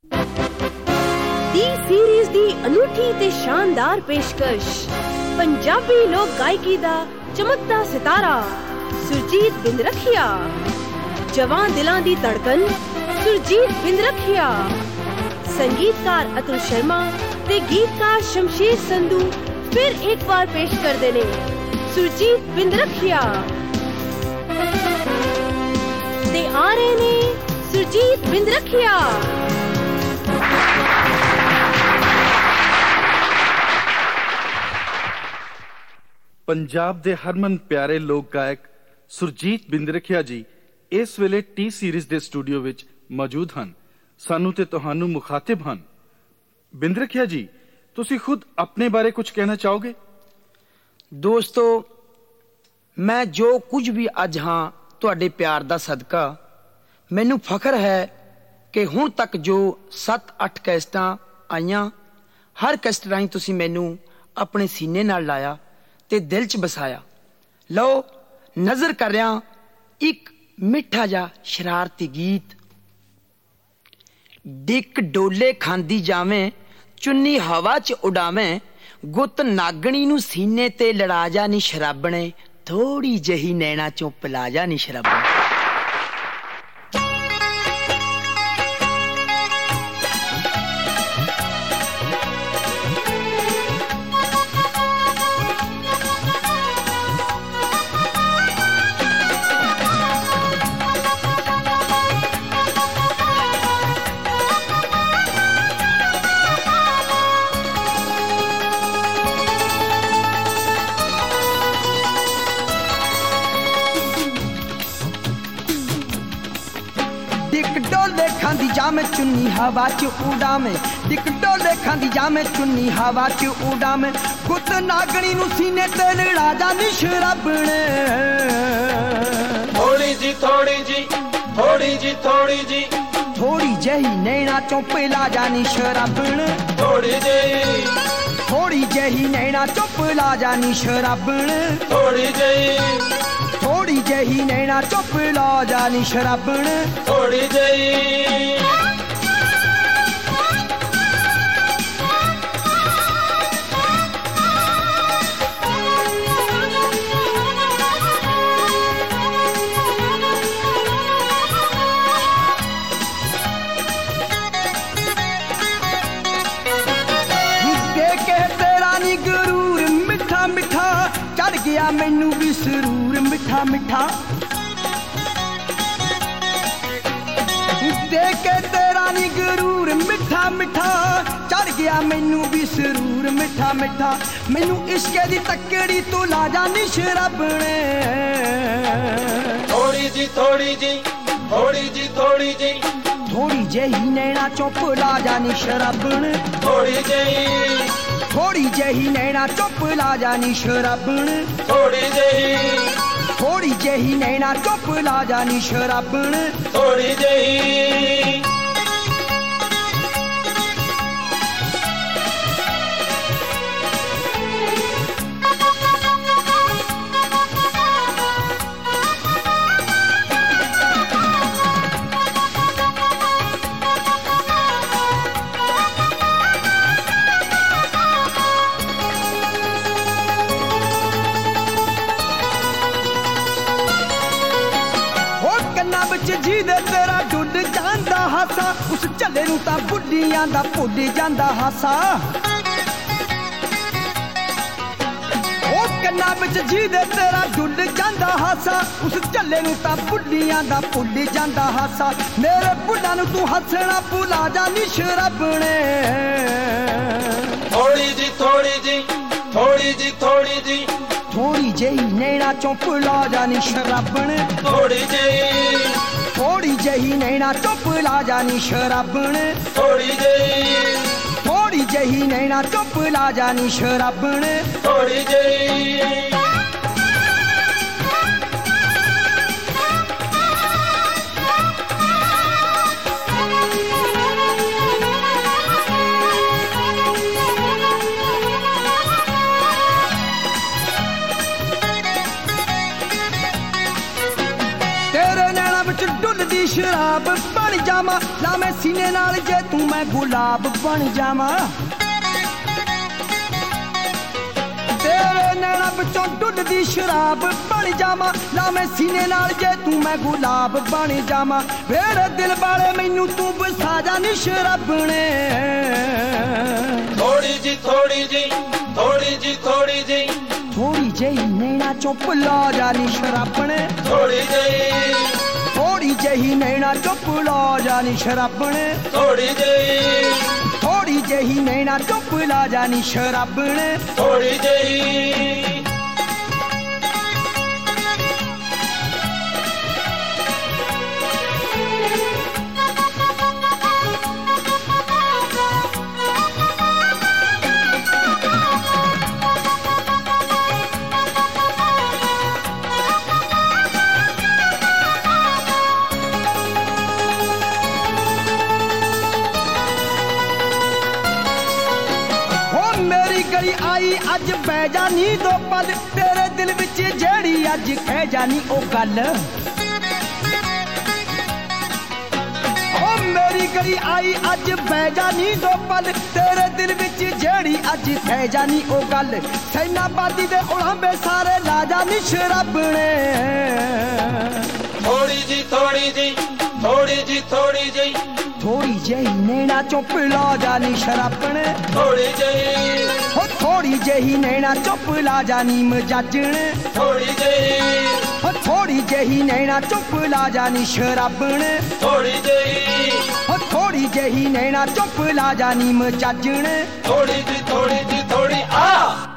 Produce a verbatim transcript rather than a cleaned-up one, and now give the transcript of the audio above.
The series दी अनूठी ते शानदार पेशकश पंजाबी लोक गायकी दा चमकदा सितारा सुरजीत बिंद्रखिया। जवान दिलां दी धड़कन सुरजीत बिंद्रखिया। संगीतकार अतुल शर्मा ते गीतकार शमशेर संधू फिर एक बार पेश करदे ने सुरजीत बिंद्रखिया ते आ रहे ने सुरजीत बिंद्रखिया। पंजाब दे हरमन प्यारे लोक गायक सुरजीत बिंद्रखिया जी इस वेले टी सीरीज दे स्टूडियो विच मौजूद हन। सानू ते तुहानू मुखातिब हन। बिंद्रखिया जी, तुसी खुद अपने बारे कुछ कहना चाहोगे? दोस्तों, मैं जो कुछ भी अज हाँ तुहाडे प्यार दा सदका, मैनू फखर है कि हुण तक जो सत्त अठ कैसटां आईयां, हर कैसट राहीं तुसी मैनू अपने सीने नाल लाया ते दिल च बसाया। लो नजर कर रहा एक मिठा जा शरारती गीत। डिक डोले खांदी जावें, चुन्नी हवा च उड़ावें, गुत नागणी नू सीने ते लड़ा जा नी शराबणे, थोड़ी जही नैना चों पिला जा नी शराबणे। खांदी जामे चुन्नी हवा च उड़ावे, डिक डोले खांदी जामे चुन्नी हवा च उड़ावे, गुत नागणी नू सीने ते लड़ा जा नी शराबणे। थोड़ी जी थोड़ी जी थोड़ी जी थोड़ी जी थोड़ी जही नैना चों पिला जा नी शराबणे। थोड़ी जी थोड़ी जही नैना चों पिला जा नी शराबणे। थोड़ी जी थोड़ी जही नैना चुप ला जानी शराबण। थोड़ी जही देखे तेरा नी गुरूर मिठा मिठा, चढ़ गया मैनू भी सरूर मिठा मिठा। देखे तेरा नी गुरूर मिठा मिठा, चढ़ गया मैनू भी सरूर मिठा मिठा। मैनू इश्के दी तकड़ी तू ला जानी शराबणे। थोड़ी जी थोड़ी जी थोड़ी जी थोड़ी जी थोड़ी जही नैना चुप ला जानी शराबण। थोड़ी जही थोड़ी जही नैना चुप ला जानी शराबण। थोड़ी जही थोड़ी जही नैना चुप ला जानी शराबण। थोड़ी जही जी दे तेरा डुੱਡ ਜਾਂਦਾ ਹਾਸਾ, उस झल्ले नू तां बुढ़ियां दा भुੱਲ ਜਾਂਦਾ ਹਾਸਾ। ओ कन्ना विच जी दे तेरा डुੱਡ ਜਾਂਦਾ ਹਾਸਾ, उस झल्ले नू तां बुढ़ियां दा भुੱल ਜਾਂਦਾ ਹਾਸਾ। मेरे बुढ़ा नू तू हसना भुला जा नी शराबणे। थोड़ी जी थोड़ी जी थोड़ी जी थोड़ी जी थोड़ी जही नैना चों पिला जा नी शराबणे। थोड़ी जही थोड़ी जही नैना चुप ला जानी शराबण। थोड़ी जही थोड़ी जही नैना चुप ला जानी शराबण। थोड़ी जही शराब बन जावा लावे सीने नाल जे तू मैं गुलाब बन जावा तेरे नैना विचों डुलदी शराब बन जावा लावे सीने नाल जे तू मैं गुलाब बन जावा मेरे दिल वाले मैनू तू बसा जा नी शराबणे थोड़ी जी थोड़ी जी थोड़ी जी थोड़ी जी थोड़ी जही नैना चुप ला जा नी शराबणे थोड़ी जी थोड़ी जही नैना चुप ला जा नी शराबणे थोड़ी जी थोड़ी जही नैना चुप ला जा नी शराबणे थोड़ी जी आई अज बह जानी दो पल तेरे दिल विच जेड़ी अज कह जानी ओ गल ओ मेरी गली आई अज बह जानी दो पल तेरे दिल विच जेड़ी अज कह जानी ओ गल सैनाबादी दे उड़ांबे सारे ला जानी शराबणे थोड़ी जी थोड़ी जी थोड़ी जी थोड़ी जी थोड़ी जही नैना चुप ला जानी शराबणे थोड़ी जी हो थोड़ी जही नैना चुप ला जानी मजाजणे थोड़ी जी हो थोड़ी जही नैना चुप ला जानी शराबणे थोड़ी जी हो थोड़ी जही नैना चुप ला जानी मजाजणे थोड़ी जी थोड़ी जी थोड़ी आ